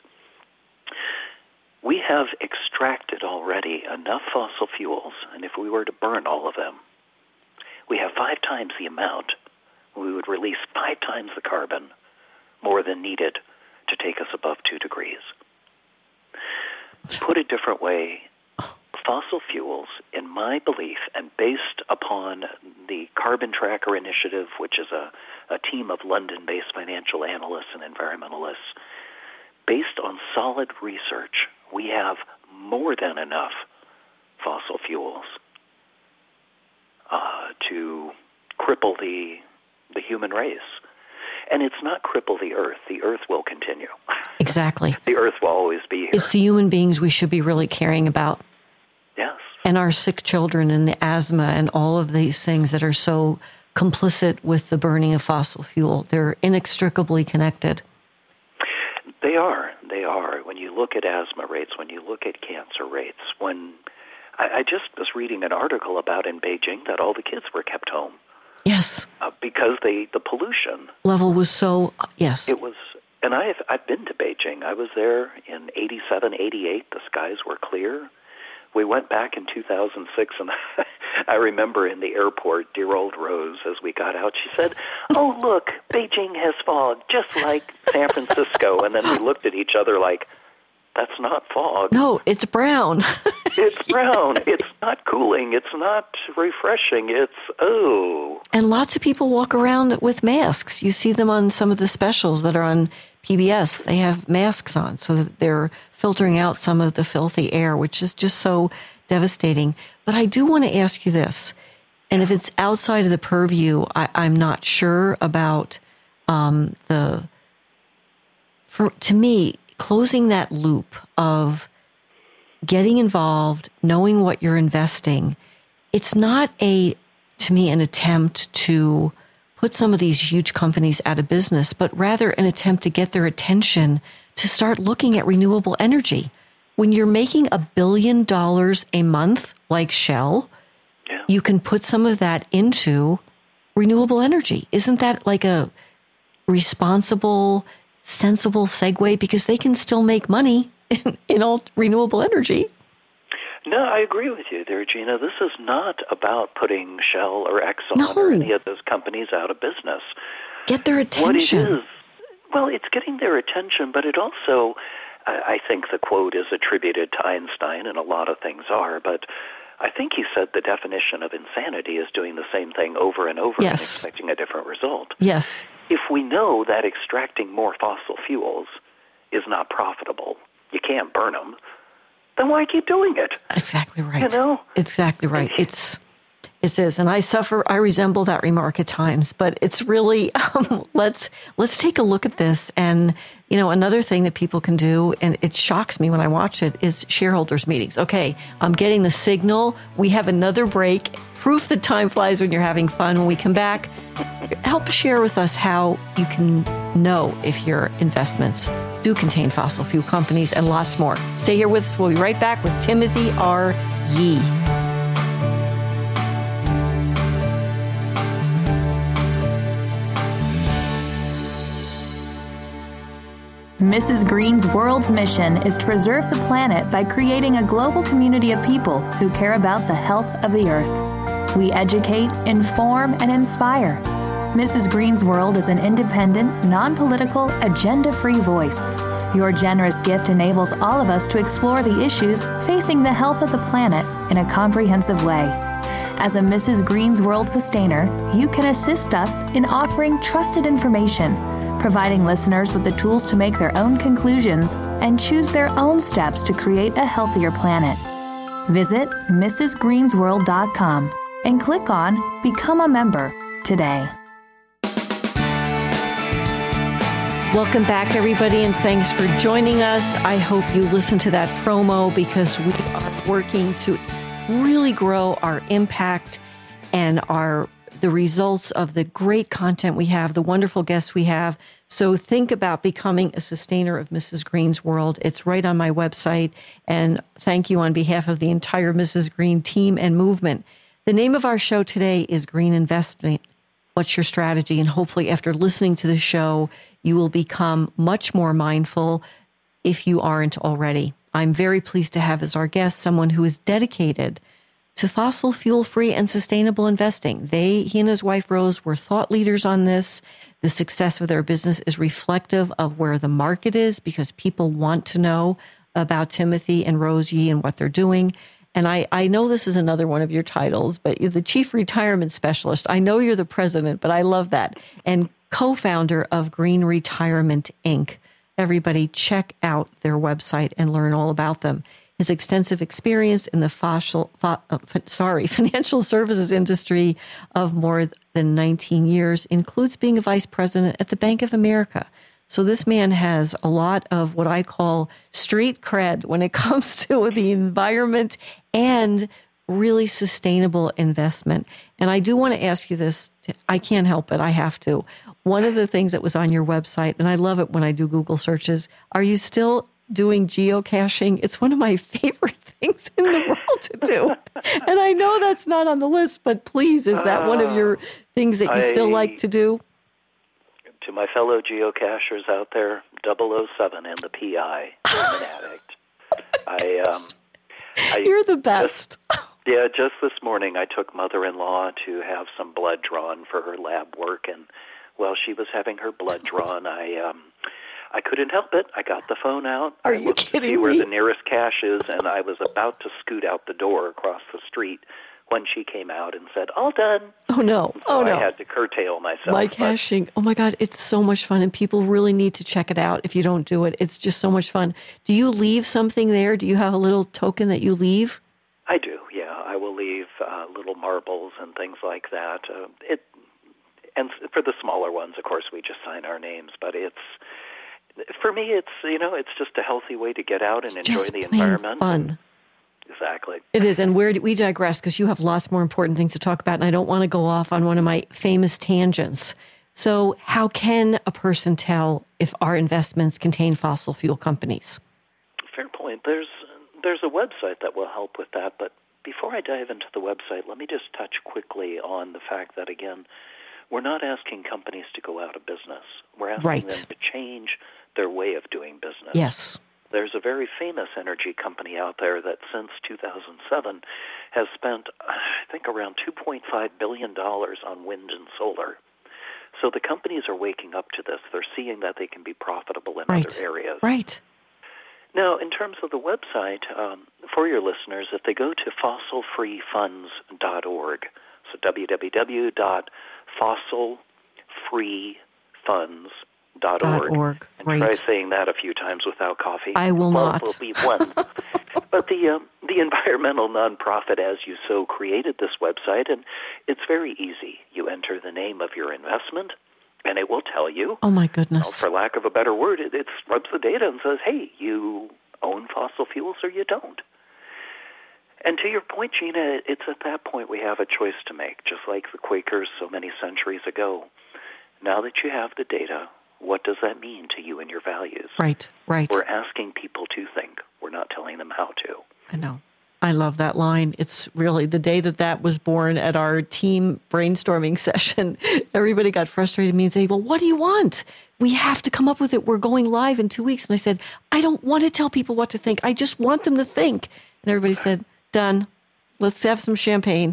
we have extracted already enough fossil fuels, and if we were to burn all of them, we have five times the amount. We would release five times the carbon, more than needed to take us above two degrees. Put a different way, fossil fuels, in my belief, and based upon the Carbon Tracker Initiative, which is a, a team of London-based financial analysts and environmentalists, based on solid research, we have more than enough fossil fuels uh, to cripple the the human race. And it's not cripple the earth. The earth will continue. Exactly. The earth will always be here. It's the human beings we should be really caring about. Yes. And our sick children and the asthma and all of these things that are so complicit with the burning of fossil fuel. They're inextricably connected. They are. They are. When you look at asthma rates, when you look at cancer rates, when I, I just was reading an article about in Beijing that all the kids were kept home. Yes. Uh, because they, the pollution level was so, yes. It was, and I've, I've been to Beijing. I was there in eighty-seven, eighty-eight. The skies were clear. We went back in two thousand six, and I remember in the airport, dear old Rose, as we got out, she said, "Oh, look, Beijing has fog, just like San Francisco." And then we looked at each other like, that's not fog. No, it's brown. It's brown. It's not cooling. It's not refreshing. It's, oh. And lots of people walk around with masks. You see them on some of the specials that are on P B S. They have masks on so that they're filtering out some of the filthy air, which is just so devastating. But I do want to ask you this, and if it's outside of the purview, I, I'm not sure about um, the, for to me, closing that loop of getting involved, knowing what you're investing. It's not a, to me, an attempt to put some of these huge companies out of business, but rather an attempt to get their attention to start looking at renewable energy. When you're making a billion dollars a month, like Shell, yeah. you can put some of that into renewable energy. Isn't that like a responsible, sensible segue? Because they can still make money in, in all renewable energy. No, I agree with you there, Gina. This is not about putting Shell or Exxon no. or any of those companies out of business. Get their attention. What it is, well, it's getting their attention, but it also, I think the quote is attributed to Einstein, and a lot of things are, but I think he said the definition of insanity is doing the same thing over and over yes. and expecting a different result. Yes. If we know that extracting more fossil fuels is not profitable, you can't burn them, then why keep doing it? Exactly right. You know? Exactly right. It's it is, and I suffer. I resemble that remark at times, but it's really um, let's let's take a look at this. And you know, another thing that people can do, and it shocks me when I watch it, is shareholders meetings. Okay, I'm getting the signal. We have another break. Proof that time flies when you're having fun. When we come back, help share with us how you can know if your investments do contain fossil fuel companies and lots more. Stay here with us. We'll be right back with Timothy R. Yee. Missus Green's world's mission is to preserve the planet by creating a global community of people who care about the health of the earth. We educate, inform, and inspire. Missus Green's World is an independent, non-political, agenda-free voice. Your generous gift enables all of us to explore the issues facing the health of the planet in a comprehensive way. As a Missus Green's World sustainer, you can assist us in offering trusted information, providing listeners with the tools to make their own conclusions and choose their own steps to create a healthier planet. Visit Missus Greens World dot com and click on Become a Member today. Welcome back, everybody, and thanks for joining us. I hope you listen to that promo because we are working to really grow our impact and our the results of the great content we have, the wonderful guests we have. So think about becoming a sustainer of Missus Green's World. It's right on my website. And thank you on behalf of the entire Missus Green team and movement. The name of our show today is Green Investing. What's your strategy? And hopefully after listening to the show, you will become much more mindful if you aren't already. I'm very pleased to have as our guest someone who is dedicated to fossil fuel-free and sustainable investing. They, he and his wife Rose, were thought leaders on this. The success of their business is reflective of where the market is because people want to know about Timothy and Rose Yee and what they're doing. And I, I know this is another one of your titles, but you're the Chief Retirement Specialist. I know you're the president, but I love that. And co-founder of Green Retirement, Incorporated. Everybody check out their website and learn all about them. His extensive experience in the fossil, fo, uh, sorry, financial services industry of more than nineteen years includes being a vice president at the Bank of America. So this man has a lot of what I call street cred when it comes to the environment and really sustainable investment. And I do want to ask you this. I can't help it. I have to. One of the things that was on your website, and I love it when I do Google searches, are you still doing geocaching? It's one of my favorite things in the world to do. And I know that's not on the list, but please, is that uh, one of your things that you I, still like to do? To my fellow geocachers out there, double oh seven and the P I, I'm an addict. I, um, I, You're the best. Just, yeah, just this morning I took mother-in-law to have some blood drawn for her lab work, and while she was having her blood drawn, I... Um, I couldn't help it. I got the phone out. Are I you looked kidding to see where me? the nearest cache is, and I was about to scoot out the door across the street when she came out and said, all done. Oh, no. So oh, no. I had to curtail myself. My caching. Oh, my God. It's so much fun, and people really need to check it out if you don't do it. It's just so much fun. Do you leave something there? Do you have a little token that you leave? I do, yeah. I will leave uh, little marbles and things like that. Uh, it, and for the smaller ones, of course, we just sign our names, but it's... For me, it's, you know, it's just a healthy way to get out and enjoy just the plain environment. Fun. Exactly. It is, and where do we digress because you have lots more important things to talk about, and I don't want to go off on one of my famous tangents. So how can a person tell if our investments contain fossil fuel companies? Fair point. There's there's a website that will help with that, but before I dive into the website, let me just touch quickly on the fact that, again, we're not asking companies to go out of business. We're asking right. them to change their way of doing business. Yes. There's a very famous energy company out there that since two thousand seven has spent, I think, around two point five billion dollars on wind and solar. So the companies are waking up to this. They're seeing that they can be profitable in right. other areas. Right. Now, in terms of the website, um, for your listeners, if they go to fossil free funds dot org, so w w w dot fossil free funds Dot org. org. And right. try saying that a few times without coffee. I will Love not. will be one. But the uh, the environmental nonprofit As You Sow created this website, and it's very easy. You enter the name of your investment, and it will tell you. Oh, my goodness. Well, for lack of a better word, it, it scrubs the data and says, hey, you own fossil fuels or you don't. And to your point, Gina, it's at that point we have a choice to make, just like the Quakers so many centuries ago. Now that you have the data, what does that mean to you and your values? Right, right. We're asking people to think. We're not telling them how to. I know. I love that line. It's really the day that that was born at our team brainstorming session. Everybody got frustrated with me and said, well, what do you want? We have to come up with it. We're going live in two weeks. And I said, I don't want to tell people what to think. I just want them to think. And everybody said, done. Let's have some champagne.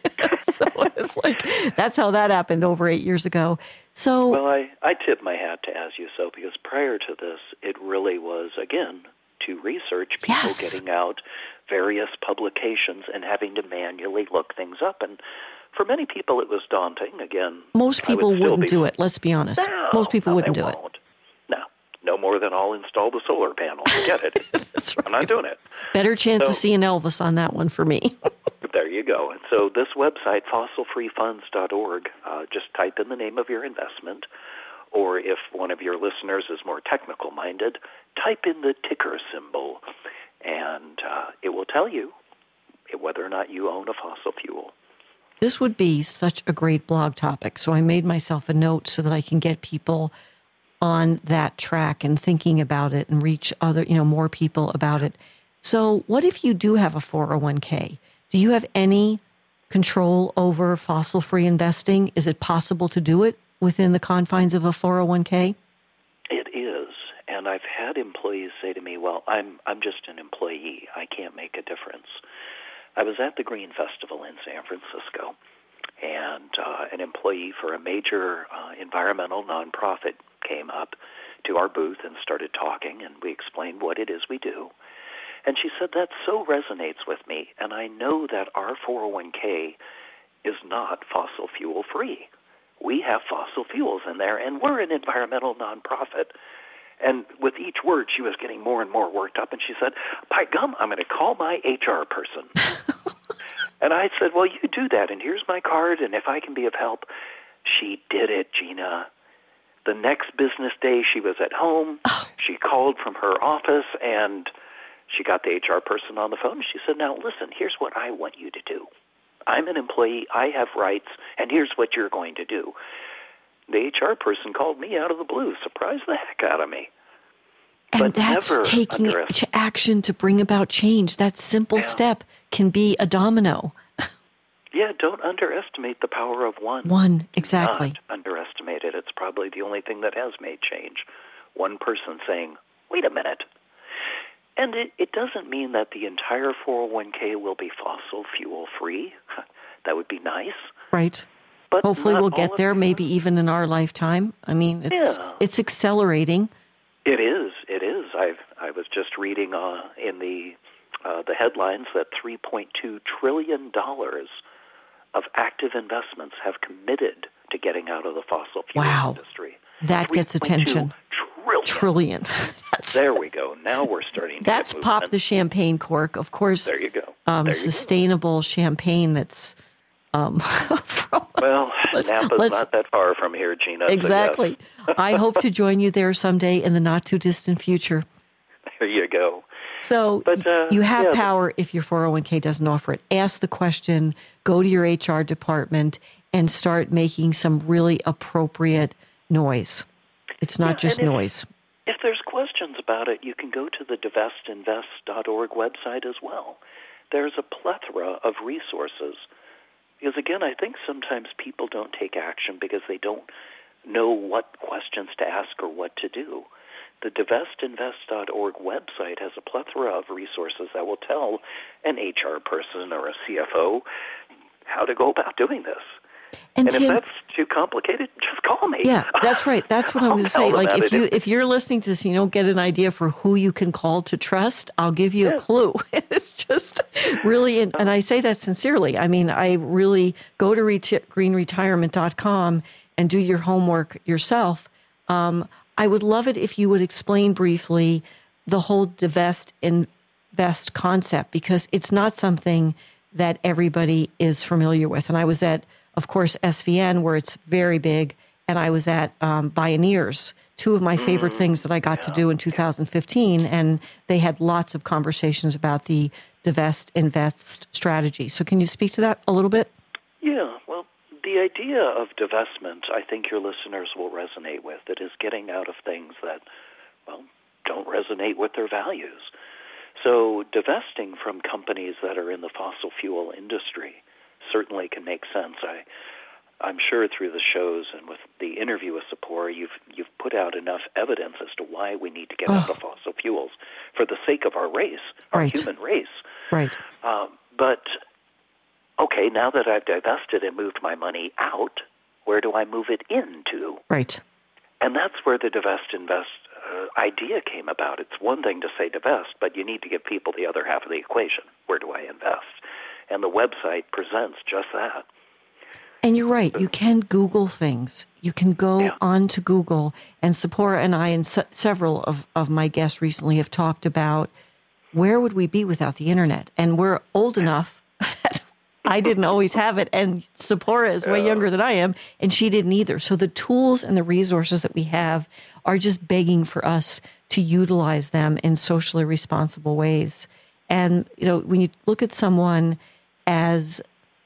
So it's like, that's how that happened over eight years ago. So, well, I, I tip my hat to As You Sow, because prior to this, it really was, again, to research people yes. getting out various publications and having to manually look things up. And for many people, it was daunting. Again, most people would wouldn't be, do it. Let's be honest. No, most people no, wouldn't they do won't. it. No, no more than I'll install the solar panel. Forget it. That's right. I'm not doing it. Better chance so, of seeing Elvis on that one for me. There you go. And so this website, fossil free funds dot org, uh, just type in the name of your investment, or if one of your listeners is more technical-minded, type in the ticker symbol, and uh, it will tell you whether or not you own a fossil fuel. This would be such a great blog topic. So I made myself a note so that I can get people on that track and thinking about it and reach other, you know, more people about it. So what if you do have a four oh one k? Do you have any control over fossil-free investing? Is it possible to do it within the confines of a four oh one k? It is. And I've had employees say to me, well, I'm I'm just an employee. I can't make a difference. I was at the Green Festival in San Francisco, and uh, an employee for a major uh, environmental nonprofit came up to our booth and started talking, and we explained what it is we do. And she said, that so resonates with me, and I know that our four oh one k is not fossil fuel free. We have fossil fuels in there, and we're an environmental nonprofit. And with each word, she was getting more and more worked up, and she said, by gum, I'm going to call my H R person. And I said, well, you do that, and here's my card, and if I can be of help. She did it, Gina. The next business day, she was at home. Oh. She called from her office, and she got the H R person on the phone. She said, now, listen, here's what I want you to do. I'm an employee. I have rights, and here's what you're going to do. The H R person called me out of the blue, surprised the heck out of me. And but that's taking action to bring about change. That simple yeah. step can be a domino. Yeah, don't underestimate the power of one. One, exactly. Do not underestimate it. It's probably the only thing that has made change. One person saying, wait a minute. And it, it doesn't mean that the entire four oh one k will be fossil fuel free. That would be nice. Right. But hopefully we'll get there, them. maybe even in our lifetime. I mean, it's yeah. it's accelerating. It is. It is. I I was just reading uh, in the uh, the headlines that three point two trillion dollars of active investments have committed to getting out of the fossil fuel wow. industry. That gets attention. Trillion. Trillion. There we go. Now we're starting to That's get pop the champagne cork. Of course, there you go. Um, there you sustainable go. champagne that's... Um, from, well, let's, Napa's let's, not that far from here, Gina. Exactly. So yes. I hope to join you there someday in the not-too-distant future. There you go. So but, uh, you have yeah, power if your four oh one k doesn't offer it. Ask the question, go to your H R department, and start making some really appropriate noise. It's not yeah, just if, noise. If there's questions about it, you can go to the divest invest dot org website as well. There's a plethora of resources. Because, again, I think sometimes people don't take action because they don't know what questions to ask or what to do. The divest invest dot org website has a plethora of resources that will tell an H R person or a C F O how to go about doing this. And, and Tim, if that's too complicated, just call me. Yeah, that's right. That's what I was going to say. Like, if you if you're listening to this, you don't get an idea for who you can call to trust, I'll give you yeah. a clue. It's just really, and, and I say that sincerely. I mean, I really go to green retirement dot com and do your homework yourself. Um, I would love it if you would explain briefly the whole divest invest concept, because it's not something that everybody is familiar with. And I was at, of course, S V N, where it's very big, and I was at um, Bioneers, two of my favorite mm, things that I got yeah. to do in two thousand fifteen, and they had lots of conversations about the divest invest strategy. So can you speak to that a little bit? Yeah, well, the idea of divestment, I think your listeners will resonate with. It is getting out of things that, well, don't resonate with their values. So divesting from companies that are in the fossil fuel industry certainly can make sense. I, I'm sure through the shows and with the interview with Sephora, you've you've put out enough evidence as to why we need to get oh. out of fossil fuels for the sake of our race, our right. human race. Right. Um, but, okay, now that I've divested and moved my money out, where do I move it into? Right. And that's where the divest invest uh, idea came about. It's one thing to say divest, but you need to give people the other half of the equation. Where do I invest? And the website presents just that. And you're right. You can Google things. You can go yeah. on to Google. And Sephora and I and se- several of, of my guests recently have talked about where would we be without the internet? And we're old enough that I didn't always have it. And Sephora is way younger than I am, and she didn't either. So the tools and the resources that we have are just begging for us to utilize them in socially responsible ways. And, you know, when you look at someone as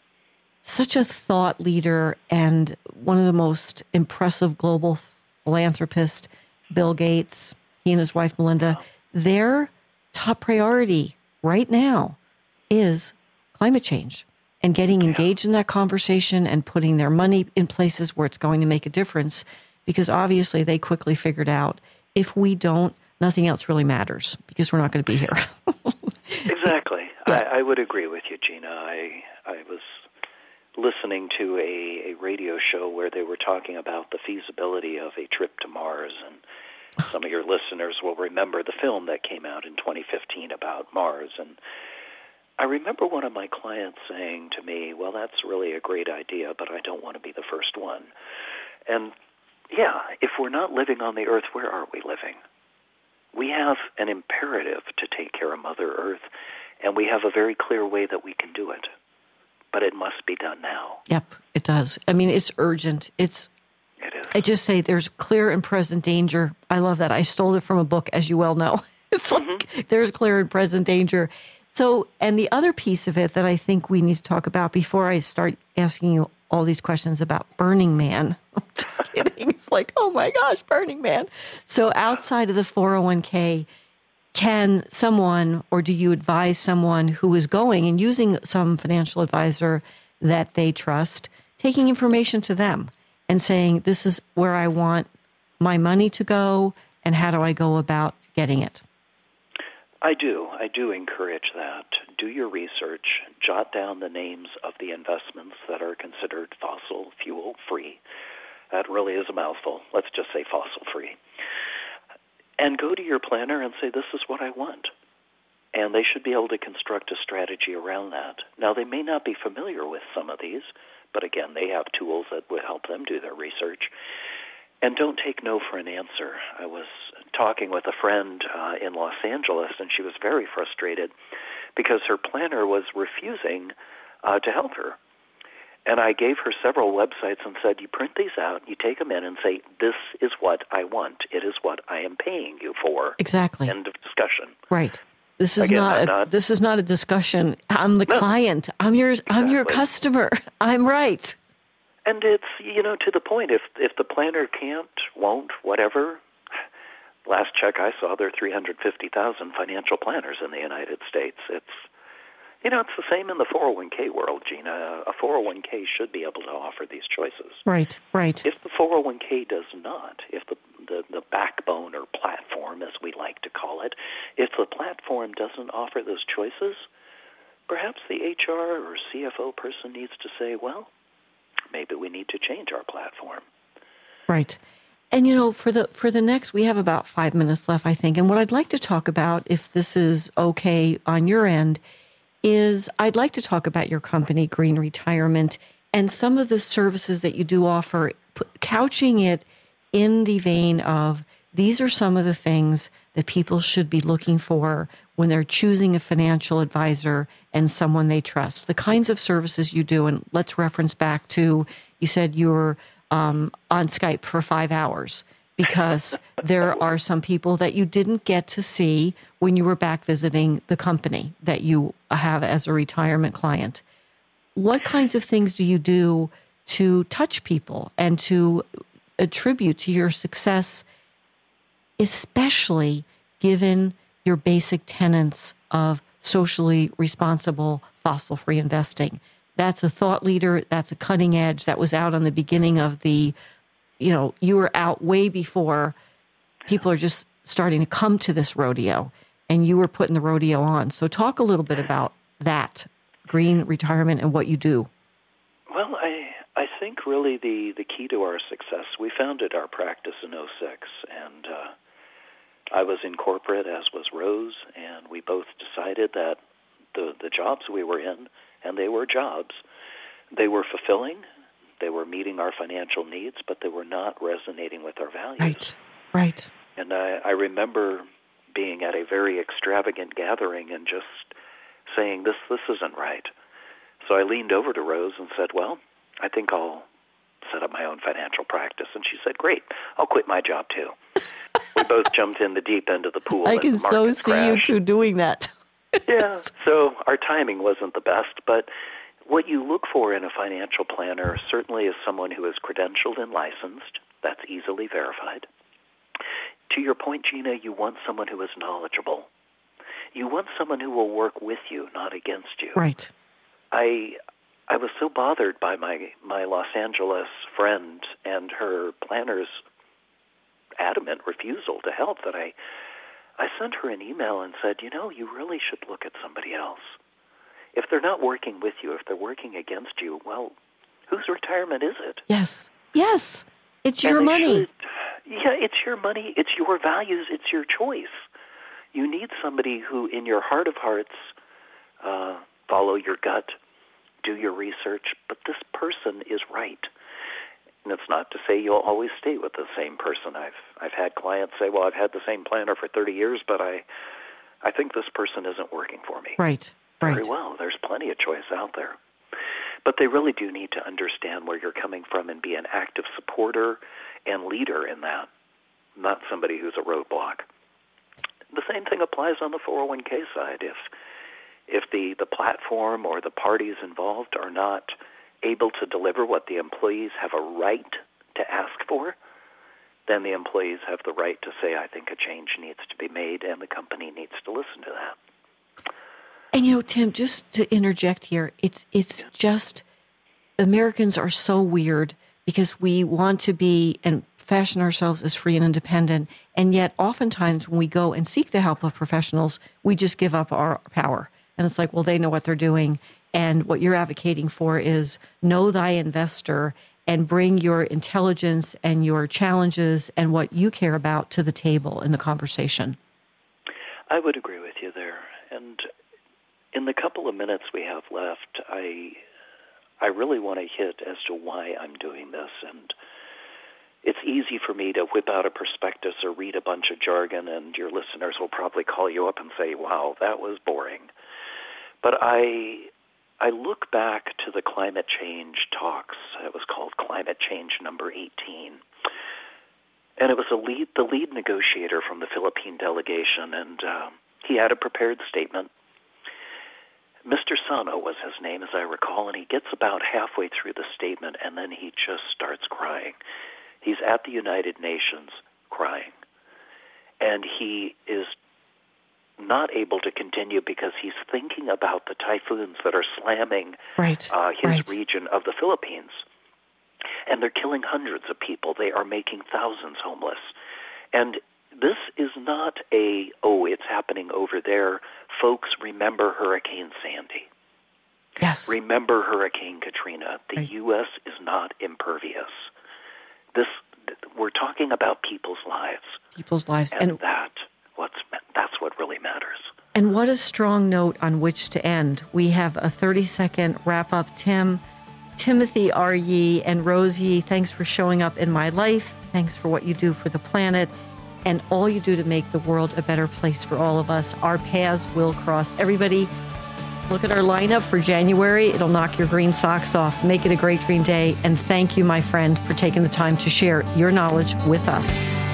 such a thought leader and one of the most impressive global philanthropists, Bill Gates, he and his wife Melinda, their top priority right now is climate change and getting engaged in that conversation and putting their money in places where it's going to make a difference, because obviously they quickly figured out if we don't, nothing else really matters because we're not going to be here. Exactly. Yeah. I, I would agree with you, Gina. I I was listening to a, a radio show where they were talking about the feasibility of a trip to Mars, and some of your listeners will remember the film that came out in twenty fifteen about Mars. And I remember one of my clients saying to me, well, that's really a great idea, but I don't want to be the first one. And yeah, if we're not living on the Earth, where are we living? We have an imperative to take care of Mother Earth, and we have a very clear way that we can do it. But it must be done now. Yep, it does. I mean, it's urgent. It's. It is. I just say there's clear and present danger. I love that. I stole it from a book, as you well know. It's like mm-hmm. there's clear and present danger. So, and the other piece of it that I think we need to talk about before I start asking you all these questions about Burning Man. I'm just kidding. It's like, oh my gosh, Burning Man. So outside of the four oh one k, can someone, or do you advise someone who is going and using some financial advisor that they trust, taking information to them and saying, this is where I want my money to go, and how do I go about getting it? I do. I do encourage that. Do your research. Jot down the names of the investments that are considered fossil fuel free. That really is a mouthful. Let's just say fossil free. And go to your planner and say, this is what I want. And they should be able to construct a strategy around that. Now, they may not be familiar with some of these, but again, they have tools that would help them do their research. And don't take no for an answer. I was talking with a friend uh, in Los Angeles, and she was very frustrated because her planner was refusing uh, to help her. And I gave her several websites and said, you print these out, you take them in and say, this is what I want. It is what I am paying you for. Exactly. End of discussion. Right. This is Again, not, a, not this is not a discussion. I'm the no. client. I'm your Exactly. I'm your customer. I'm right. And it's, you know, to the point, if if the planner can't, won't, whatever, last check I saw, there are three hundred fifty thousand financial planners in the United States. It's, you know, it's the same in the four oh one k world, Gina. A four oh one k should be able to offer these choices. Right, right. If the four oh one k does not, if the, the, the backbone or platform, as we like to call it, if the platform doesn't offer those choices, perhaps the H R or C F O person needs to say, well, maybe we need to change our platform. Right. And, you know, for the for the next, we have about five minutes left, I think. And what I'd like to talk about, if this is okay on your end, is I'd like to talk about your company, Green Retirement, and some of the services that you do offer, couching it in the vein of these are some of the things that people should be looking for when they're choosing a financial advisor and someone they trust. The kinds of services you do, and let's reference back to, you said you were um, on Skype for five hours because there are some people that you didn't get to see when you were back visiting the company that you have as a retirement client. What kinds of things do you do to touch people and to attribute to your success, especially given your basic tenets of socially responsible fossil-free investing? That's a thought leader. That's a cutting edge. That was out on the beginning of the, you know, you were out way before people are just starting to come to this rodeo, and you were putting the rodeo on. So talk a little bit about that, green retirement, and what you do. Well, I I think really the, the key to our success, we founded our practice in oh six, and uh, I was in corporate, as was Rose, and we both decided that the, the jobs we were in, and they were jobs, they were fulfilling, they were meeting our financial needs, but they were not resonating with our values. Right, right. And I, I remember being at a very extravagant gathering and just saying, this this isn't right. So I leaned over to Rose and said, well, I think I'll set up my own financial practice. And she said, great, I'll quit my job too. We both jumped in the deep end of the pool. I can so see crashed. you two doing that. Yeah, so our timing wasn't the best, but what you look for in a financial planner certainly is someone who is credentialed and licensed. That's easily verified. To your point, Gina, you want someone who is knowledgeable. You want someone who will work with you, not against you. Right. I I was so bothered by my, my Los Angeles friend and her planner's adamant refusal to help that I I sent her an email and said, you know, you really should look at somebody else. If they're not working with you, if they're working against you, well, whose retirement is it? Yes. Yes. It's And your they money. should- yeah, it's your money. It's your values. It's your choice. You need somebody who, in your heart of hearts, uh, follow your gut, do your research, but this person is right. And it's not to say you'll always stay with the same person. I've I've had clients say, well, I've had the same planner for thirty years, but I I think this person isn't working for me. Right, right. Very well. There's plenty of choice out there. But they really do need to understand where you're coming from and be an active supporter and leader in that, not somebody who's a roadblock. The same thing applies on the four oh one k side. If if the, the platform or the parties involved are not able to deliver what the employees have a right to ask for, then the employees have the right to say, I think a change needs to be made, and the company needs to listen to that. And, you know, Tim, just to interject here, it's it's just Americans are so weird because we want to be and fashion ourselves as free and independent, and yet oftentimes when we go and seek the help of professionals, we just give up our power. And it's like, well, they know what they're doing. And what you're advocating for is know thy investor and bring your intelligence and your challenges and what you care about to the table in the conversation. I would agree with you there. And in the couple of minutes we have left, I I really want to hit as to why I'm doing this. And it's easy for me to whip out a prospectus or read a bunch of jargon, and your listeners will probably call you up and say, wow, that was boring. But I I look back to the climate change talks. It was called Climate Change Number eighteen. And it was a lead, the lead negotiator from the Philippine delegation, and uh, he had a prepared statement. Mister Sano was his name, as I recall, and he gets about halfway through the statement, and then he just starts crying. He's at the United Nations crying. And he is not able to continue because he's thinking about the typhoons that are slamming right, uh, his right. region of the Philippines. And they're killing hundreds of people. They are making thousands homeless. And this is not a, oh, it's happening over there. Folks, remember Hurricane Sandy. Yes. Remember Hurricane Katrina. The Right. U S is not impervious. This, we're talking about people's lives. People's lives. And, And that, what's, that's what really matters. And what a strong note on which to end. We have a thirty-second wrap-up. Tim, Timothy R. Yee and Rose Yee, thanks for showing up in my life. Thanks for what you do for the planet. and all you do to make the world a better place for all of us. Our paths will cross. Everybody, look at our lineup for January. It'll knock your green socks off. Make it a great green day. And thank you, my friend, for taking the time to share your knowledge with us.